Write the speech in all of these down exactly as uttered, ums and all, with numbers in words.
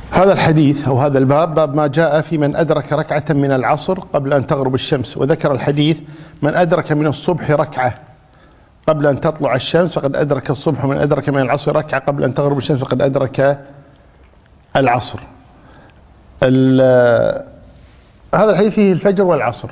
هذا الحديث أو هذا الباب باب ما جاء في من أدرك ركعة من العصر قبل أن تغرب الشمس. وذكر الحديث من أدرك من الصبح ركعة قبل أن تطلع الشمس فقد أدرك الصبح، ومن أدرك من العصر ركعة قبل أن تغرب الشمس فقد أدرك العصر. هذا الحديث فيه الفجر والعصر.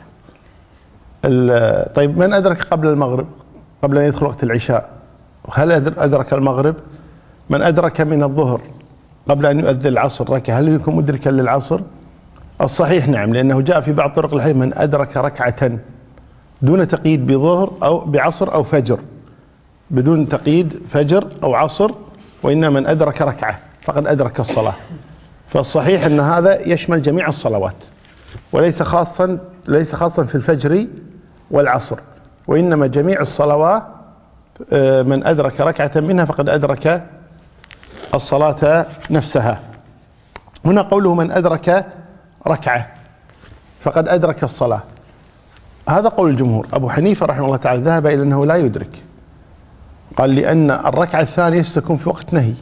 طيب من أدرك قبل المغرب قبل أن يدخل وقت العشاء، هل أدرك المغرب؟ من أدرك من الظهر قبل أن يؤذن العصر ركعة، هل يكون مدركا للعصر؟ الصحيح نعم، لأنه جاء في بعض طرق الحديث من أدرك ركعة دون تقييد بظهر أو بعصر أو فجر، بدون تقييد فجر أو عصر، وإنما من أدرك ركعة فقد أدرك الصلاة. فالصحيح أن هذا يشمل جميع الصلوات وليس خاصا ليس خاصا في الفجر والعصر، وإنما جميع الصلوات من أدرك ركعة منها فقد أدرك الصلاة نفسها. هنا قوله من أدرك ركعة فقد أدرك الصلاة، هذا قول الجمهور. أبو حنيفة رحمه الله تعالى ذهب إلى أنه لا يدرك، قال لأن الركعة الثانية ستكون في وقت نهي.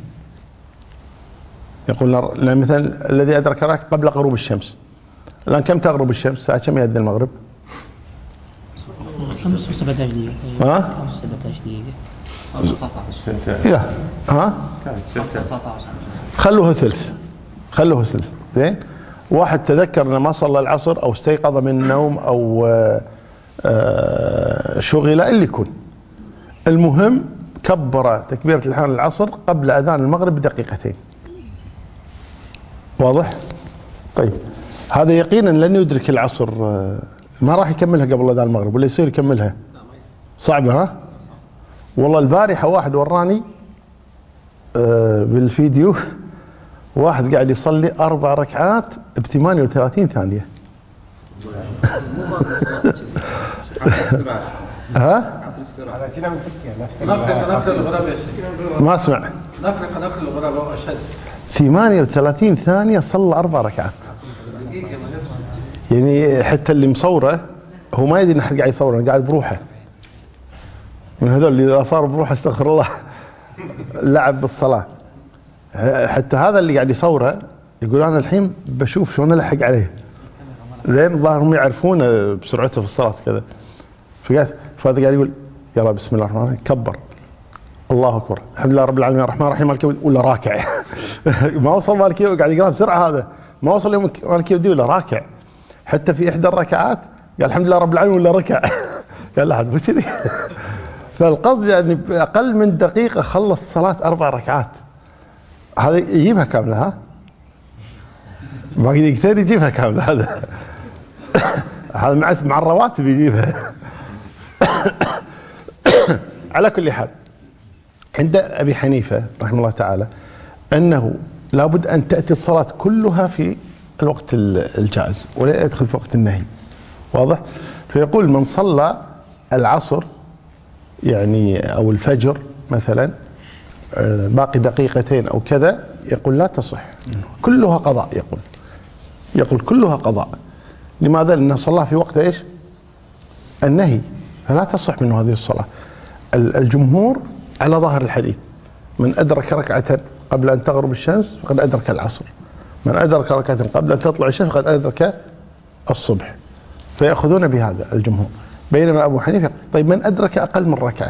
يقول مثلا الذي أدرك ركعة قبل غروب الشمس، الآن كم تغرب الشمس؟ ساعة كم يأذن المغرب؟ خمس وسبعة عشر دقيقة. ها؟ خمس وسبعة عشر دقيقة. يا ها؟ خلوها ثلث، خلوها ثلث. زين. واحد تذكر أنه ما صلى العصر أو استيقظ من النوم أو شغل اللي يكون، المهم كبر تكبيرة الإحرام العصر قبل أذان المغرب بدقيقتين. واضح؟ طيب هذا يقينا لن يدرك العصر، ما راح يكملها قبل أذان المغرب، ولا يصير يكملها؟ صعبة. ها؟ والله البارحة واحد وراني بالفيديو واحد قاعد يصلي أربع ركعات بثمانية وثلاثين ثانية. ها؟ ما اسمع. نفرق نفر الغراب وأشد. ثمانية وثلاثين ثانية صلى أربع ركعات. يعني حتى اللي مصوره هو ما يدري إن أحد قاعد يصوره، قاعد بروحه. من هذول اللي إذا صار بروحه استغفر الله لعب بالصلاة. حتى هذا اللي قاعد يصوره يقول أنا الحين بشوف شلون ألحق عليه. زين الظاهر هم يعرفون بسرعته في الصلاة كذا. فقال فهذا قاعد يقول يلا بسم الله الرحمن الرحيم، كبر الله أكبر الحمد لله رب العالمين الرحمن الرحيم مالك يوم، ولا راكع. ما وصل مالك يوم، قاعد يقرأ بسرعة، هذا ما وصل يوم مالك يوم دي ولا راكع. حتى في إحدى الركعات قال الحمد لله رب العالمين ولا ركع. قال لا هذا كذي. فالقصد يعني أقل من دقيقة خلص صلاة أربع ركعات. هذا يجيبها كاملة. ها ما يقدر يجيبها كاملة هذا. هذا مع مع الرواتب يجيبها. على كل حال عند أبي حنيفة رحمه الله تعالى أنه لابد أن تأتي الصلاة كلها في الوقت الجائز ولا يدخل في وقت النهي. واضح؟ فيقول من صلى العصر يعني أو الفجر مثلا باقي دقيقتين أو كذا، يقول لا تصح، كلها قضاء. يقول يقول كلها قضاء. لماذا؟ لأنه صلى في وقت إيش؟ النهي، فلا تصح منه هذه الصلاة. الجمهور على ظاهر الحديث من أدرك ركعة قبل أن تغرب الشمس فقد أدرك العصر، من أدرك ركعة قبل أن تطلع الشمس فقد أدرك الصبح، فيأخذون بهذا الجمهور. بينما أبو حنيفة طيب من أدرك أقل من ركعة،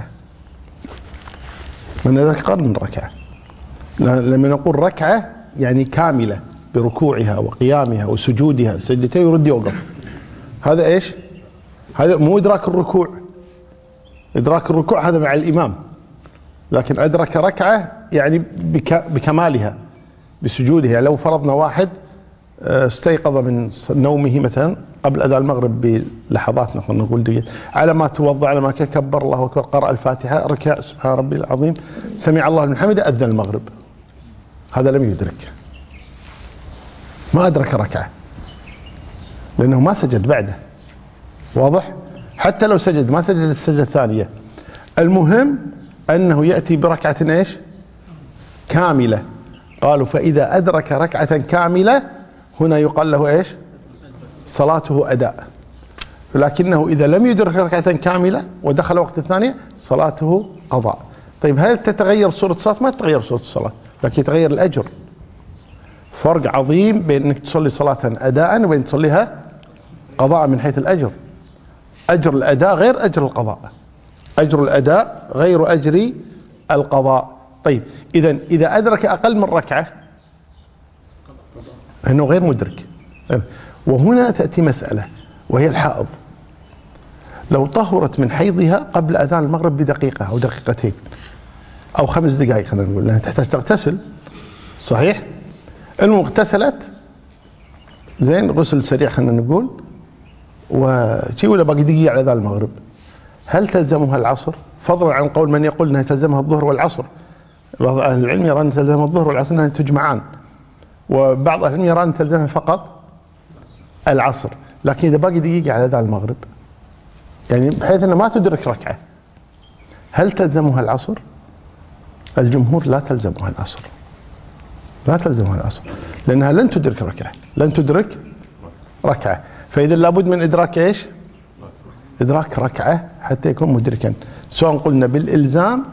من أدرك أقل من ركعة، لما نقول ركعة يعني كاملة بركوعها وقيامها وسجودها سجدتين يرد يوقف، هذا إيش؟ هذا مو إدراك الركوع. إدراك الركوع هذا مع الإمام، لكن أدرك ركعة يعني بكمالها بسجودها. يعني لو فرضنا واحد استيقظ من نومه مثلا قبل أذان المغرب بلحظات، نقول نقول دقيقة، على ما توضأ على ما كبر الله أكبر قرأ الفاتحة ركع سبحان ربي العظيم سمع الله لمن حمده أذن المغرب، هذا لم يدرك، ما أدرك ركعة لأنه ما سجد بعده. واضح؟ حتى لو سجد ما سجد السجدة الثانية. المهم أنه يأتي بركعة إيش؟ كاملة. قالوا فإذا أدرك ركعة كاملة هنا يقال له إيش؟ صلاته أداء. لكنه إذا لم يدرك ركعة كاملة ودخل وقت الثانية صلاته قضاء. طيب هل تتغير صورة الصلاة؟ ما تتغير صورة الصلاة، لكن يتغير الأجر. فرق عظيم بين انك تصلي صلاة اداء وبين تصليها قضاء من حيث الاجر. اجر الاداء غير اجر القضاء، اجر الاداء غير اجر القضاء. طيب اذا اذا ادرك اقل من ركعة انه غير مدرك. وهنا تأتي مسألة وهي الحائض، لو طهرت من حيضها قبل اذان المغرب بدقيقة او دقيقتين او خمس دقائق خلينا نقول، لانها تحتاج تغتسل صحيح، المهم اغتسلت زين غسل سريع خلينا نقول وشي ولا باقي دقيقة على اذان المغرب، هل تلزمها العصر؟ فضلا عن قول من يقول انها تلزمها الظهر والعصر. بعض اهل العلم يرى ان تلزمها الظهر والعصر انها تجمعان، وبعض اهل العلم يرى ان تلزمها فقط العصر. لكن اذا باقي دقيقة على اذان المغرب يعني بحيث انها ما تدرك ركعة، هل تلزمها العصر؟ الجمهور لا تلزمها العصر، لا تلزمها العصر، لانها لن تدرك ركعة، لن تدرك ركعة. فاذا لابد من ادراك ايش؟ ادراك ركعة حتى يكون مدركا، سواء قلنا بالالزام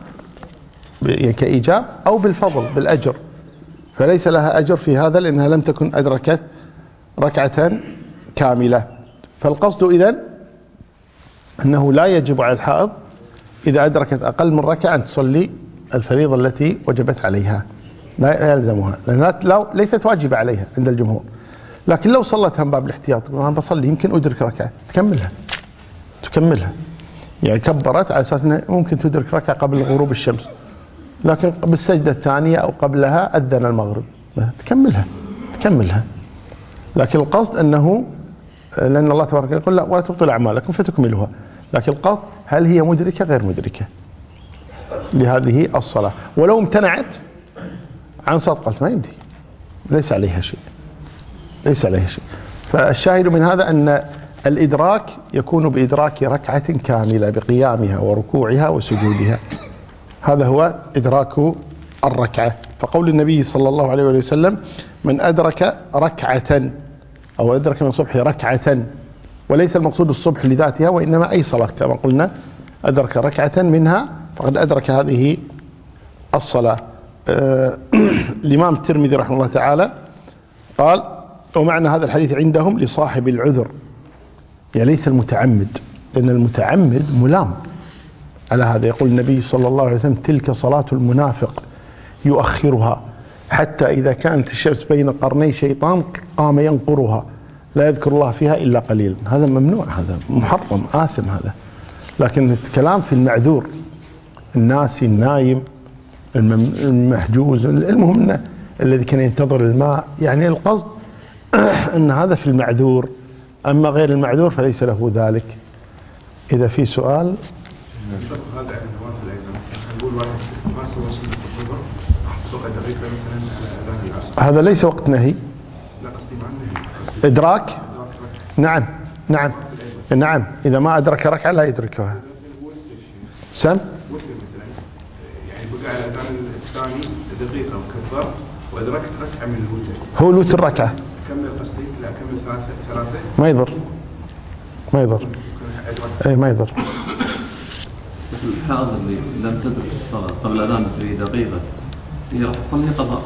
كايجاب او بالفضل بالاجر، فليس لها اجر في هذا لانها لم تكن ادركت ركعة كاملة. فالقصد اذن انه لا يجب على الحائض اذا ادركت اقل من ركعة ان تصلي الفريضة التي وجبت عليها، لا يلزمها لأنها ليست واجبة عليها عند الجمهور. لكن لو صلتها من باب الاحتياط، أنا بصلي يمكن أدرك ركعة، تكملها تكملها يعني كبرت على أساس أنها ممكن تدرك ركعة قبل غروب الشمس، لكن بالسجدة الثانية أو قبلها أذن المغرب، تكملها تكملها. لكن القصد أنه لأن الله تبارك وتعالى يقول لا ولا تبطل أعمالكم فتكملها، لكن القصد هل هي مدركة غير مدركة لهذه الصلاة؟ ولو امتنعت عن صلاة قلت ما يمدي، ليس عليها شيء، ليس عليها شيء. فالشاهد من هذا أن الإدراك يكون بإدراك ركعة كاملة بقيامها وركوعها وسجودها، هذا هو إدراك الركعة. فقول النبي صلى الله عليه وسلم من أدرك ركعة أو أدرك من الصبح ركعة، وليس المقصود الصبح لذاتها وإنما أي صلاة، كما قلنا أدرك ركعة منها فقد أدرك هذه الصلاة. آه الإمام الترمذي رحمه الله تعالى قال ومعنى هذا الحديث عندهم لصاحب العذر، يعني ليس المتعمد، لأن المتعمد ملام على هذا. يقول النبي صلى الله عليه وسلم تلك صلاة المنافق يؤخرها حتى إذا كانت الشمس بين قرني شيطان قام ينقرها لا يذكر الله فيها إلا قليلا. هذا ممنوع، هذا محرم آثم هذا. لكن الكلام في المعذور، الناسي النايم المحجوز، المهم الذي كان ينتظر الماء، يعني القصد أن هذا في المعذور، أما غير المعذور فليس له ذلك. إذا في سؤال هذا النوافل أيضا، نقول واحد ما سوى سنة الظهر بقى دقيقة مثلا على أذان العصر، هذا ليس وقت نهي، لا قصدي مع النهي، إدراك. نعم نعم نعم، إذا ما أدرك ركعة لا يدركها. سم وتر مثلا يعني بقى على الأذان الثاني دقيقة وكبر وأدركت ركعة من الوتر، هو الوتر ركعة، كمل قصدي لا كمل ثلاثة ثلاثة ما يضر ما يضر أي ما يضر. الحائض اللي لم تدرك الصلاة قبل الأذان بدقيقة هي راح تصلي قضاء؟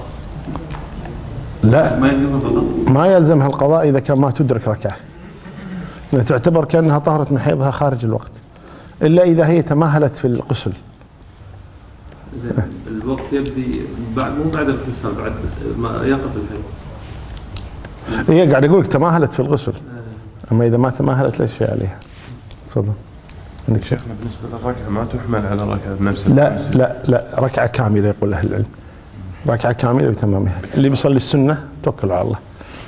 لا ما يلزمها قضاء، ما يلزمها القضاء إذا كان ما تدرك ركعة، لا تعتبر كأنها طهرت من حيضها خارج الوقت، إلا إذا هي تماهلت في الغسل. الوقت يبدي بعد مو بعد الغسل، بعد ما يقف الحيض. هي قاعد يقولك تماهلت في الغسل، أما إذا ما تماهلت ليش في عليها. تفضل عندك شيء. بالنسبة للركعة ما تحمل على ركعة بنفس لا لا لا ركعة كاملة يقول أهل العلم، ركعة كاملة بتمامها. اللي بيصلي السنة توكل على الله.